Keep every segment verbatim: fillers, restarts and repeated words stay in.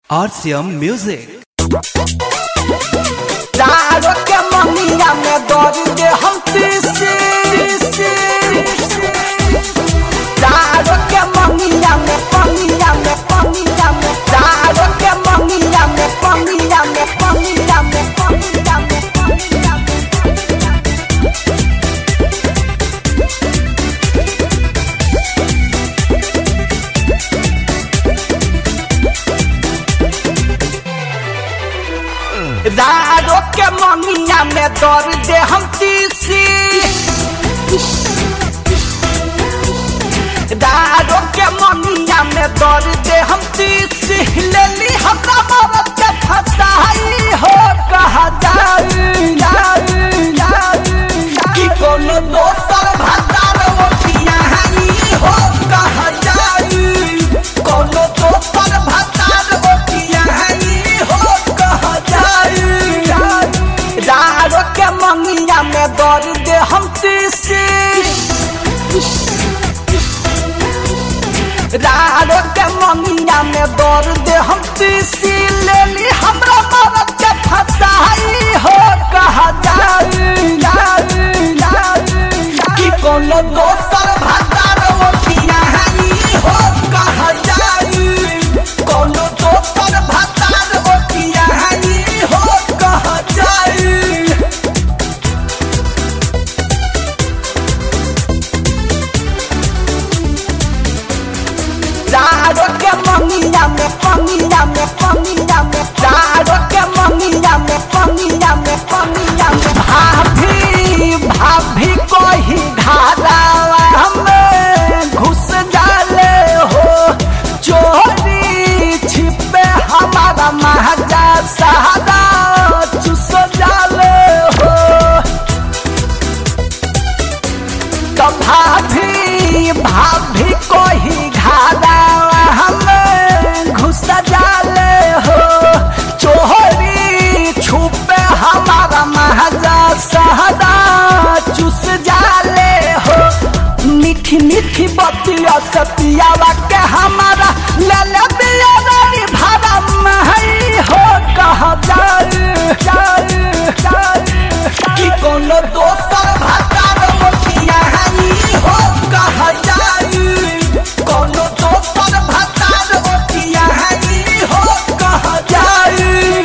R C M Music। दारू के मंगिया में दौड़ दे हम तीसी दारू के मंगिया में पंगिया में पंगिया में दारू के मंगिया में पंगिया में पंगिया में पंगिया में पंगिया में दारू के मंगिया में दौड़ दे हम तीसी दारू के मंगिया में दौड़ दे हम तीसी ले ली हमरा मरद के फसाई हो कहा जाई कि कोनो दोसर भतार ओठिया हाई हो कहा जाई कोनो दोसर भतार ओठिया हाई हो कहा जाई दारू के मंगिया में दौड़ दे हम तीसी दारू के मंगिया में दौड़ दे हम तीसी ले ली हमरा मरद के फसाई हो कहा जाई कि कोनो दोसर भतार ओठिया हाई हो कहा जाई कोनो दोसर भतार ओठिया हाई हो कहा जाई दारू के मंगिया में पंगिया में पंगिया में दारू के मंगिया में पंगिया में पंगिया में भाभी भाभी कोई घारावा हमें घुस जाले हो चोरी छिपे हमारा महजा सहारा चुस जाले हो तो भाभी भाभी कोई घारावा हमें घुस जाले हो चोरी छुपे हमारा महजा सहरा चुस जाले हो मीठी मीठी बतिया सतियावा के हमारा ले ले दिया रे भाड़ा महई हो कहा जाए जाए जाए कि कोनो दोसर भतार ओठिया हाई हो कहा जाई कोनो दोसर भतार ओठिया हाई हो कहा जाई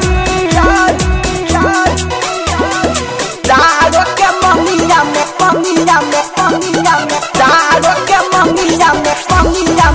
दारू के मंगिया में पंगिया में पंगिया में दारू के मंगिया में पंगिया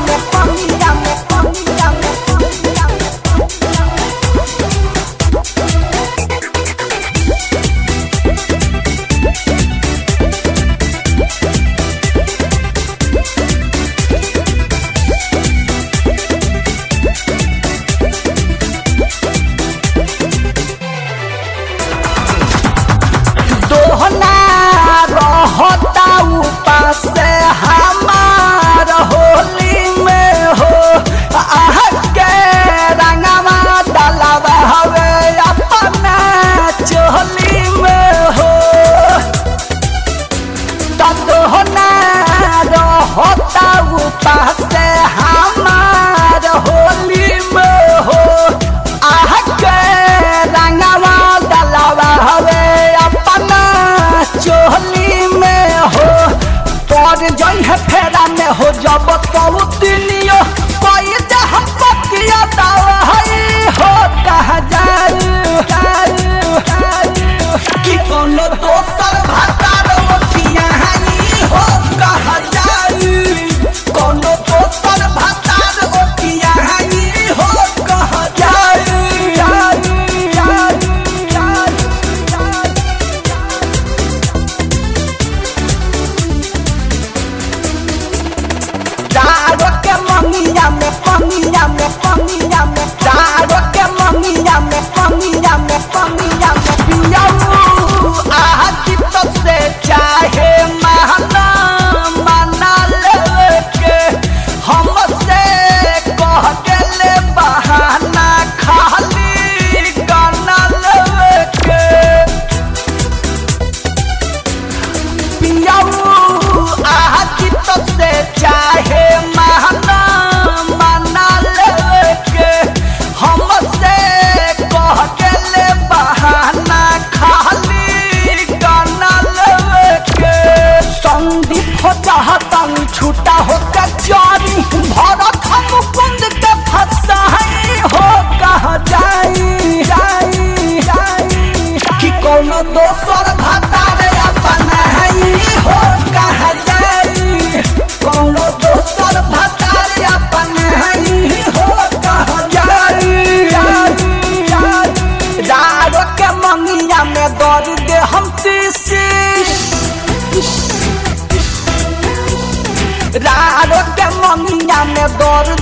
दर्द